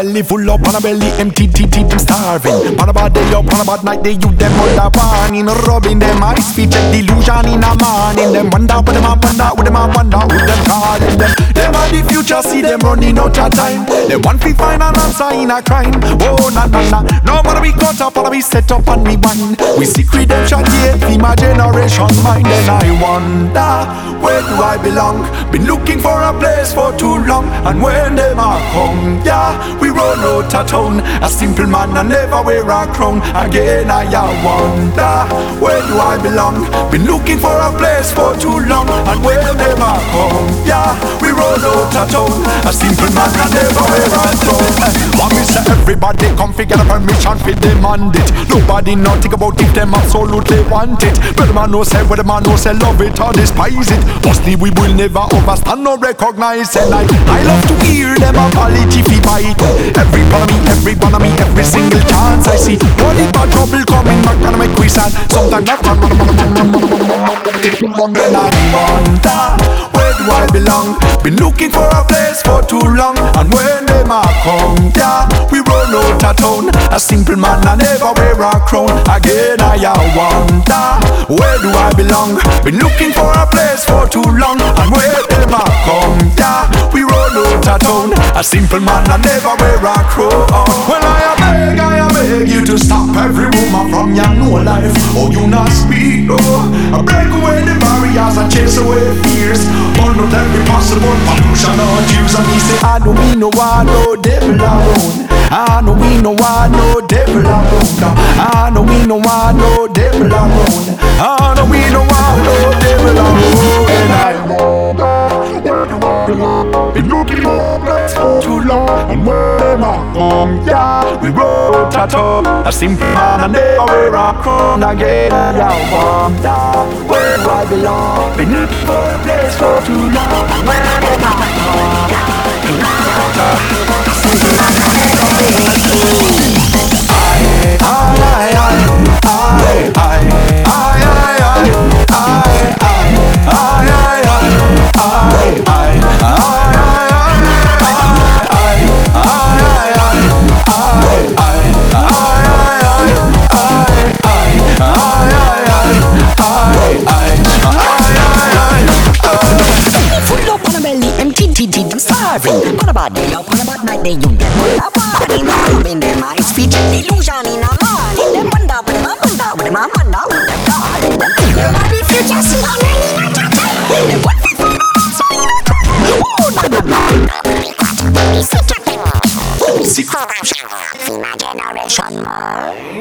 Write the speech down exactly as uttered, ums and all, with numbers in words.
belly full up, on a belly empty, teeth, them starving. On a bad day up, on a bad night, they you them under warning. Rubbing them eyes, feet, check delusion in a morning. Them wonder what them a wonder, what them a wonder, who them calling them. Them are the future, see them running out of time. They want to find an answer in a crime. Oh, na na na, no matter we cut up, or we set up and we wine. We seek redemption, yet yeah, my generation mind. And I wonder, where do I belong? Been looking for a place for too long. And when them a come, yeah, we run out of town. A simple man and never wear a crown. Again I wonder, where do I belong? Been looking for a place for too long. And when them a come, yeah, we run out of town. A simple man and never wear a crown. Want me say everybody come figure a permission fi demand it. Nobody not think about if them absolutely want it. But the man no say, what the man no say, love it or despise it. Mostly we will never overstand or recognize. And I, I love to hear them apology fi bite. Every one of me, every one of me, every single chance I see. Only bad trouble coming back and make we sad. Sometimes I run, run, run, run, run, run, run, and I wonder, where do I belong? Been looking for a place for too long. And when them a come, yeah, we run out of town. A simple man I never wear a crown. Again I wonder, where do I belong? Been looking for a place for too long. And when them a come, yeah, we run out of town. A simple man I never wear a crown. Well I beg, I beg you to stop every woman from your no life. Oh you not speak, no. I break away the barriers and chase away fears. Burn out every possible pollution or use. And he say I don't mean no one, no devil around. I know we no want no devil around. I know we no want no devil around. I know we no want no devil around. And I been looking for a place for too long. And when I come, yeah, we wrote a talk. A simple man and never wear a crown again. And I wonder, where do I belong? Been looking for a place for too long. And when I come, yeah, we wrote a talk. A simple man and never wear a crown. I, I, I, I, I, I, I, I, starving. On a bad day up, on a bad night, they you get more of party. Rubbing them eyes, feet, illusion in a morning. Them wonder with them, I wonder with them, I wonder with them. Calling them, your body future, see how many not a time. Them what we find out, so in a time. Oh, na na na, we got to be such a thing. We see corruption in my generation, more.